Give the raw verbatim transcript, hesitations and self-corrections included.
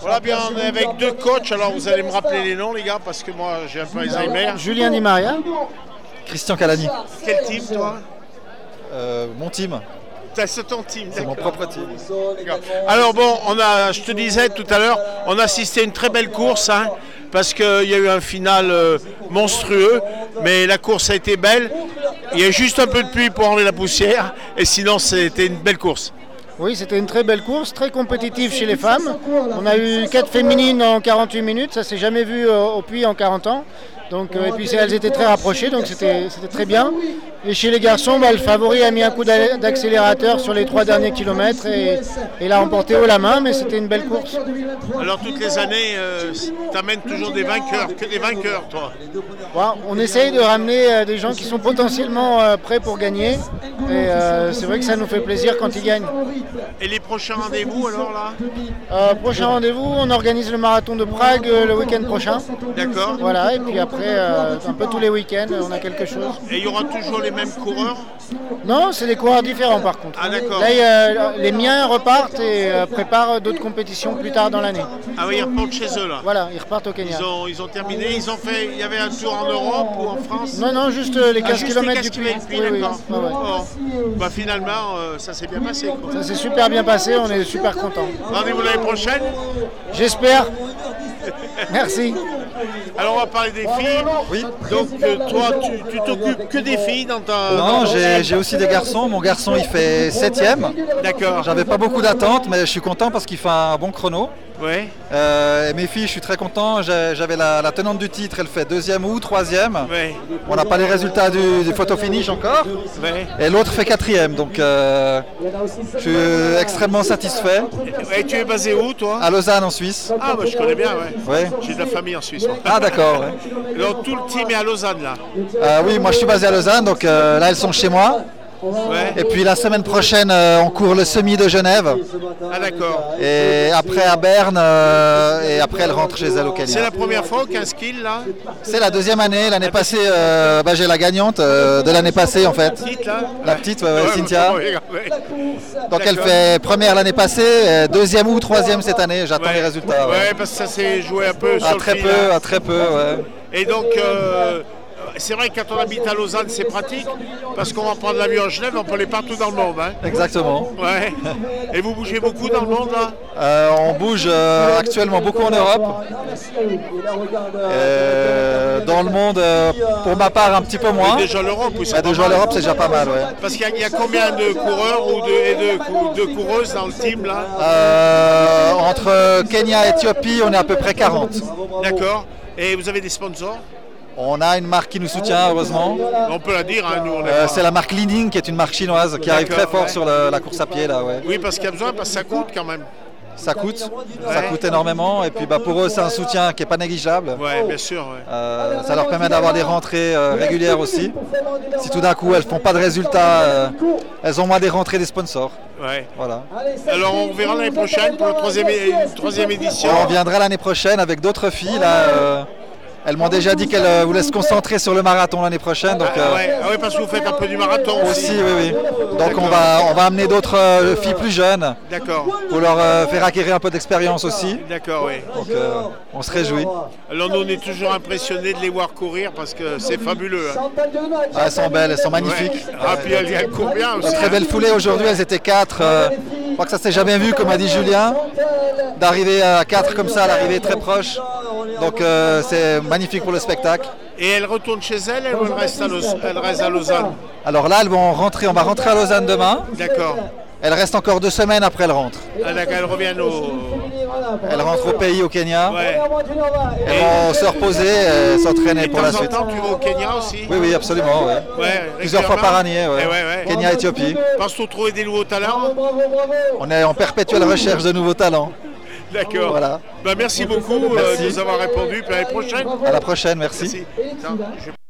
Voilà, bien, on est avec deux coachs. Alors, vous allez me rappeler les noms, les gars, parce que moi, j'ai un peu Alzheimer. Julien Di Maria. Christian Calani. Quel team, toi? euh, Mon team. C'est ton team, c'est mon propre team. Alors bon, on a, je te disais tout à l'heure, on a assisté à une très belle course, hein, parce qu'il y a eu un final euh, monstrueux, mais la course a été belle. Il y a eu juste un peu de pluie pour enlever la poussière, et sinon c'était une belle course. Oui, c'était une très belle course, très compétitive chez les femmes. On a eu quatre féminines en quarante-huit minutes, ça s'est jamais vu euh, au Puy en quarante ans. Donc, euh, et puis elles étaient très rapprochées, donc c'était très bien. Et chez les garçons, bah, le favori a mis un coup d'accélérateur sur les trois derniers kilomètres et, et l'a emporté haut la main, mais c'était une belle course. Alors toutes les années, euh, tu amènes toujours des vainqueurs, que des vainqueurs toi. Bon, on essaye de ramener euh, des gens qui sont potentiellement euh, prêts pour gagner. Et euh, c'est vrai que ça nous fait plaisir quand ils gagnent. Et les prochains rendez-vous alors là euh, Prochain rendez-vous, on organise le marathon de Prague euh, le week-end prochain. D'accord. Voilà, et puis après, euh, un peu tous les week-ends, on a quelque chose. Et il y aura toujours les mêmes coureurs? Non, c'est des coureurs différents par contre. Ah d'accord. Là, euh, les miens repartent et euh, préparent d'autres compétitions plus tard dans l'année. Ah oui, ils repartent chez eux là. Voilà, ils repartent au Kenya. Ils ont, ils ont terminé, ils ont fait, il y avait un tour en Europe ou en France? Non, non, juste euh, les quinze ah, juste kilomètres les du quinze Puy. Oui, oui. D'accord. Ouais, ouais. Oh. Bah, finalement, euh, ça s'est bien passé. Quoi. Ça s'est super bien passé, on est super contents. Rendez-vous l'année prochaine? J'espère. Merci. Alors on va parler des filles. Oui. Donc euh, toi, tu t'occupes que des filles dans ta... Non, j'ai aussi des garçons. Mon garçon, il fait septième. D'accord. J'avais pas beaucoup d'attentes, mais je suis content parce qu'il fait un bon chrono. Ouais. Euh, et mes filles, je suis très content. J'avais la, la tenante du titre, elle fait deuxième ou troisième. Ouais. On n'a pas les résultats du, du photo finish encore. Ouais. Et l'autre fait quatrième. Donc euh, je suis extrêmement satisfait. Et, et tu es basé où toi? À Lausanne en Suisse. Ah bah je connais bien, ouais. Ouais. J'ai de la famille en Suisse. Ouais. Ah d'accord. Ouais. Donc tout le team est à Lausanne là? euh, Oui, moi je suis basé à Lausanne, donc euh, là elles sont chez moi. Ouais. Et puis la semaine prochaine, euh, on court le semi de Genève. Ah d'accord. Et après à Berne, euh, et après elle rentre chez elle au Kenya. C'est la première fois au quinze kills là? C'est la deuxième année. L'année passée, euh, bah, j'ai la gagnante euh, de l'année passée en fait. La petite là? La petite, ouais, ouais, ouais, Cynthia. Ouais, ouais. Donc elle fait première l'année passée, deuxième ou troisième cette année. J'attends ouais. les résultats. Ouais. ouais, parce que ça s'est joué un peu à sur très le peu, fil, à très peu, ouais. Et donc, euh, c'est vrai que quand on habite à Lausanne, c'est pratique, parce qu'on va prendre l'avion à Genève, on peut aller partout dans le monde. Hein. Exactement. Ouais. Et vous bougez beaucoup dans le monde là? euh, On bouge euh, actuellement beaucoup en Europe. Euh, dans le monde, euh, pour ma part, un petit peu moins. Et déjà l'Europe, oui, c'est bah, pas déjà mal. l'Europe, c'est déjà pas mal, ouais. Parce qu'il y, y a combien de coureurs ou de, et de, de coureuses dans le team là? euh, Entre Kenya et Éthiopie, on est à peu près quarante. D'accord. Et vous avez des sponsors? On a une marque qui nous soutient, heureusement. On peut la dire, hein, nous on est euh, pas... C'est la marque Li Ning, qui est une marque chinoise, qui arrive très fort ouais. sur le, la course à pied, là, ouais. Oui, parce qu'il y a besoin, parce que ça coûte quand même. Ça coûte, ouais. ça coûte énormément. Et puis bah, pour eux, c'est un soutien qui n'est pas négligeable. Ouais, bien sûr. Ouais. Euh, ça leur permet d'avoir des rentrées euh, régulières aussi. Si tout d'un coup, elles ne font pas de résultats, euh, elles ont moins des rentrées des sponsors. Ouais. Voilà. Alors on verra l'année prochaine pour la troisième, troisième édition. On viendra l'année prochaine avec d'autres filles. Là, euh, elles m'ont déjà dit qu'elles euh, voulaient se concentrer sur le marathon l'année prochaine. Donc, ah, euh, ouais. ah oui, parce que vous faites un peu du marathon aussi. Aussi, oui, oui. Donc on va, on va amener d'autres euh, filles plus jeunes. D'accord. Pour leur euh, faire acquérir un peu d'expérience aussi. D'accord, oui. Donc euh, on se réjouit. Alors nous on est toujours impressionnés de les voir courir parce que c'est fabuleux. Hein. Ah, elles sont belles, elles sont magnifiques. Ouais. Ah puis elles, elles courent bien aussi. Une très belle foulée aujourd'hui, elles étaient quatre. Euh, je crois que ça s'est jamais vu, comme a dit Julien, d'arriver à quatre comme ça, à l'arrivée très proche. Donc euh, c'est magnifique pour le spectacle. Et elles retournent chez elles ou elles restent à, Laus elles restent à Lausanne? Alors là, elles vont rentrer, on va rentrer à Lausanne demain. D'accord. Elles restent encore deux semaines après elles rentrent. Ah d'accord, elles reviennent au... Elles rentrent au pays, au Kenya. Ouais. Elles vont se reposer et s'entraîner pour la suite. De temps en temps, tu vas au Kenya aussi? Oui, oui, absolument. Ouais. Ouais, plusieurs fois par année. Ouais. Ouais, ouais. Kenya, Éthiopie. Penses-tu trouver des nouveaux talents? On est en perpétuelle recherche de nouveaux talents. D'accord. Voilà. Ben, merci beaucoup merci. Euh, de nous avoir répondu. Puis à la prochaine. À la prochaine, merci. Merci.